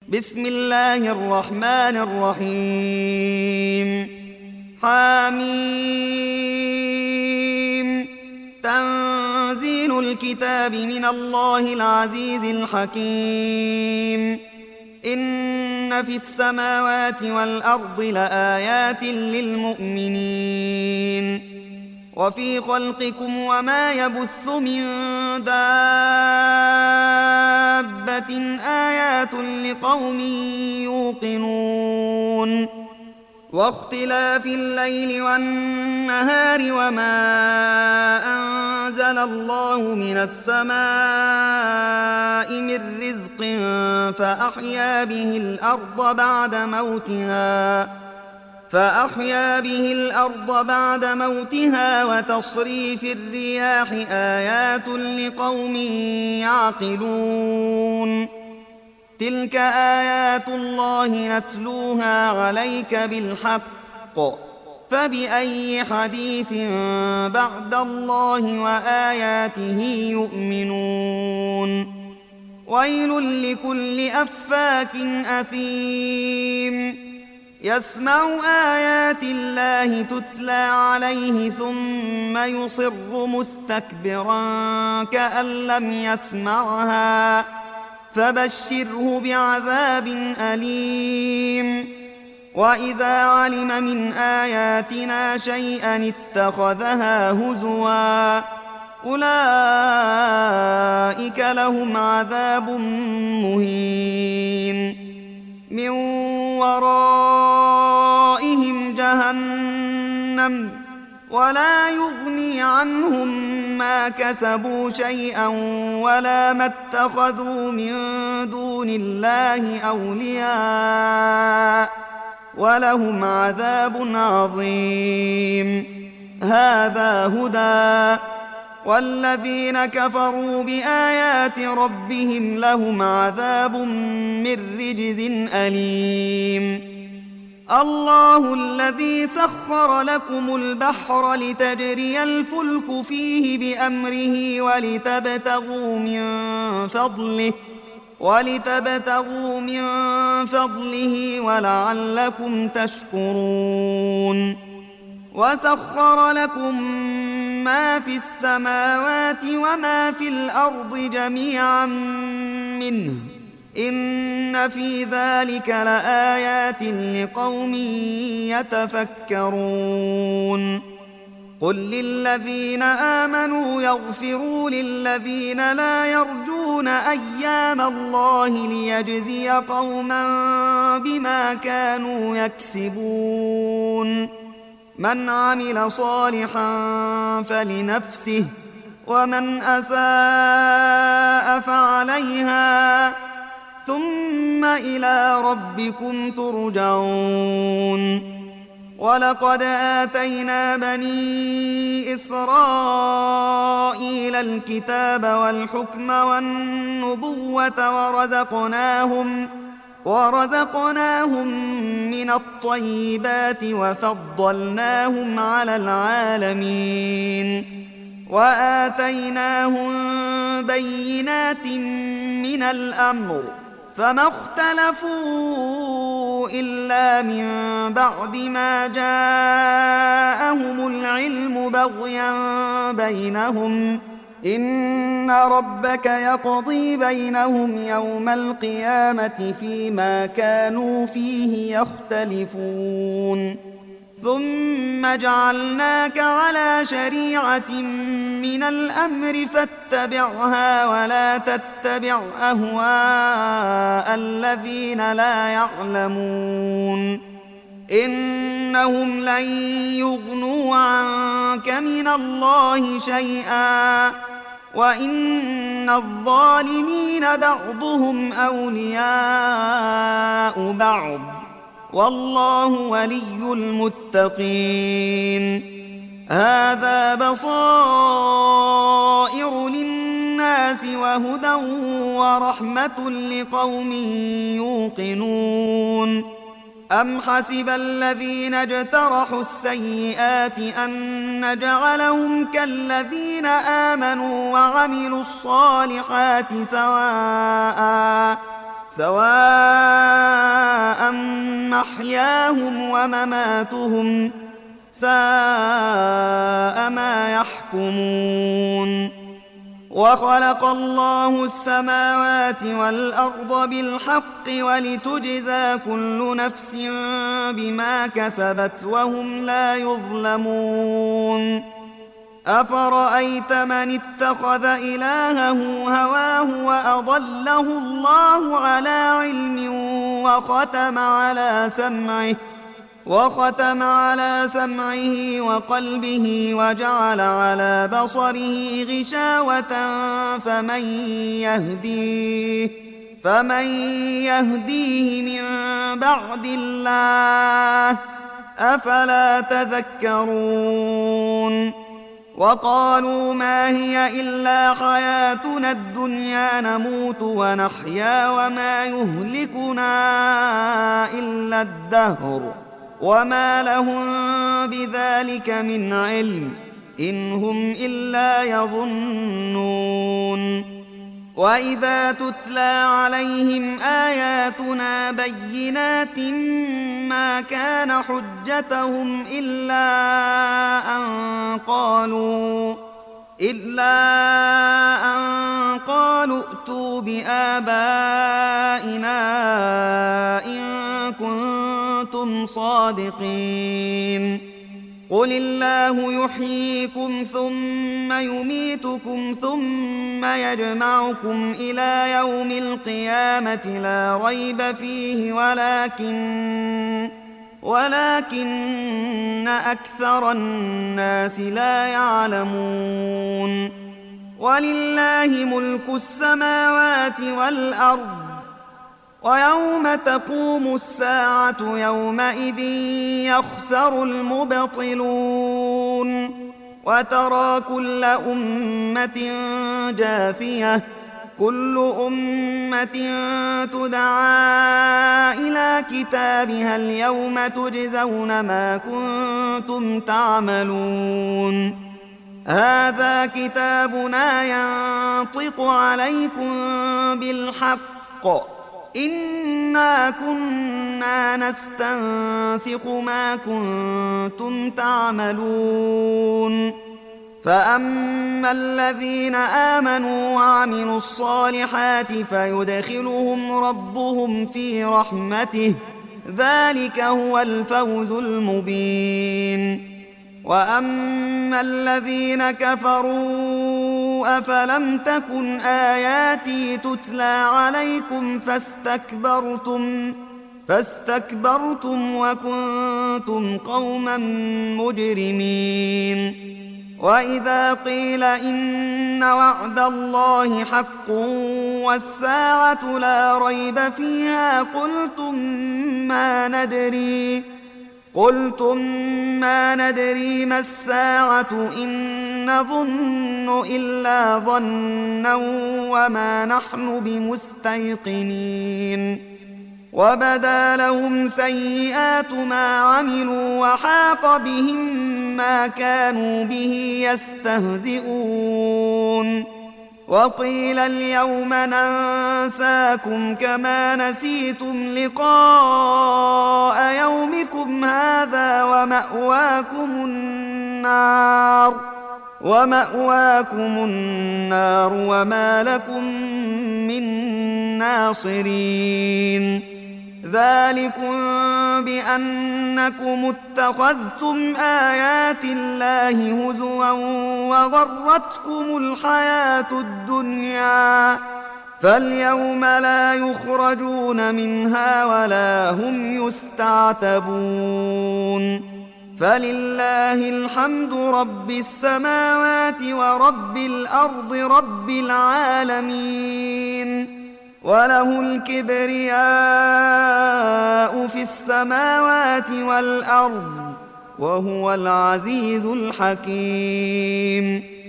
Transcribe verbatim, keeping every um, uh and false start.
بسم الله الرحمن الرحيم. حميم. تنزيل الكتاب من الله العزيز الحكيم. إن في السماوات والأرض لآيات للمؤمنين وفي خلقكم وما يبث من دابة آيات لقوم يوقنون واختلاف الليل والنهار وما أنزل الله من السماء من رزق فأحيا به الأرض بعد موتها فأحيا به الأرض بعد موتها وتصريف الرياح آيات لقوم يعقلون تلك آيات الله نتلوها عليك بالحق فبأي حديث بعد الله وآياته يؤمنون ويل لكل أفاك أثيم يسمع آيات الله تتلى عليه ثم يصر مستكبرا كأن لم يسمعها فبشره بعذاب أليم وإذا علم من آياتنا شيئا اتخذها هزوا أولئك لهم عذاب مهين من ورائهم جهنم ولا يغني عنهم ما كسبوا شيئا ولا ما اتخذوا من دون الله أولياء ولهم عذاب عظيم هذا هدى والذين كفروا بآيات ربهم لهم عذاب من رجز أليم الله الذي سخر لكم البحر لتجري الفلك فيه بأمره ولتبتغوا من فضله ولتبتغوا من فضله ولعلكم تشكرون وسخر لكم ما في السماوات وما في الأرض جميعا منه إن في ذلك لآيات لقوم يتفكرون قل للذين آمنوا يغفروا للذين لا يرجون أيام الله ليجزي قوما بما كانوا يكسبون من عمل صالحا فلنفسه ومن أساء فعليها ثم إلى ربكم ترجعون ولقد آتينا بني إسرائيل الكتاب والحكم والنبوة ورزقناهم ورزقناهم من الطيبات وفضلناهم على العالمين وآتيناهم بينات من الأمر فما اختلفوا إلا من بعد ما جاءهم العلم بغيا بينهم إن ربك يقضي بينهم يوم القيامة فيما كانوا فيه يختلفون ثم جعلناك على شريعة من الأمر فاتبعها ولا تتبع أهواء الذين لا يعلمون إنهم لن يغنوا عنك من الله شيئا وإن الظالمين بعضهم أولياء بعض والله ولي المتقين هذا بصائر للناس وهدى ورحمة لقوم يوقنون أم حسب الذين اجترحوا السيئات أن نجعلهم كالذين آمنوا وعملوا الصالحات سواء سواء محياهم ومماتهم ساء ما يحكمون. وخلق الله السماوات والأرض بالحق ولتجزى كل نفس بما كسبت وهم لا يظلمون. أفرأيت من اتخذ إلهه هواه وأضله الله على علم وختم على سمعه وختم على سمعه وقلبه وجعل على بصره غشاوة فمن يهديه فمن يهديه من بعد الله أفلا تذكرون. وقالوا ما هي إلا حياتنا الدنيا نموت ونحيا وما يهلكنا إلا الدهر وما لهم بذلك من علم إن هم إلا يظنون. وإذا تتلى عليهم آياتنا بينات ما كان حجتهم إلا أن قالوا إلا أن قالوا ائتوا بآبائنا إن كنتم صادقين. قل الله يحييكم ثم يميتكم ثم يجمعكم إلى يوم القيامة لا ريب فيه ولكن ولكن أكثر الناس لا يعلمون. ولله ملك السماوات والأرض ويوم تقوم الساعة يومئذ يخسر المبطلون. وترى كل أمة جاثية كل أمة تدعى إلى كتابها اليوم تجزون ما كنتم تعملون. هذا كتابنا ينطق عليكم بالحق إنا كنا نستنسخ ما كنتم تعملون. فأما الذين آمنوا وعملوا الصالحات فيدخلهم ربهم في رحمته ذلك هو الفوز المبين. وأما الذين كفروا أفلم تكن آياتي تتلى عليكم فاستكبرتم فاستكبرتم وكنتم قوما مجرمين. وإذا قيل إن وعد الله حق والساعة لا ريب فيها قلتم ما ندري قلتم ما ندري ما الساعة إن نظن إلا ظنا وما نحن بمستيقنين. وبدا لهم سيئات ما عملوا وحاق بهم ما كانوا به يستهزئون. وقيل اليوم ننساكم كما نسيتم لقاء يومكم هذا ومأواكم النار ومأواكم النار وما لكم من ناصرين. ذلكم بأنكم اتخذتم آيات الله هزوا وغرتكم الحياة الدنيا فاليوم لا يخرجون منها ولا هم يستعتبون. فلله الحمد رب السماوات ورب الأرض رب العالمين وله الكبرياء في السماوات والأرض وهو العزيز الحكيم.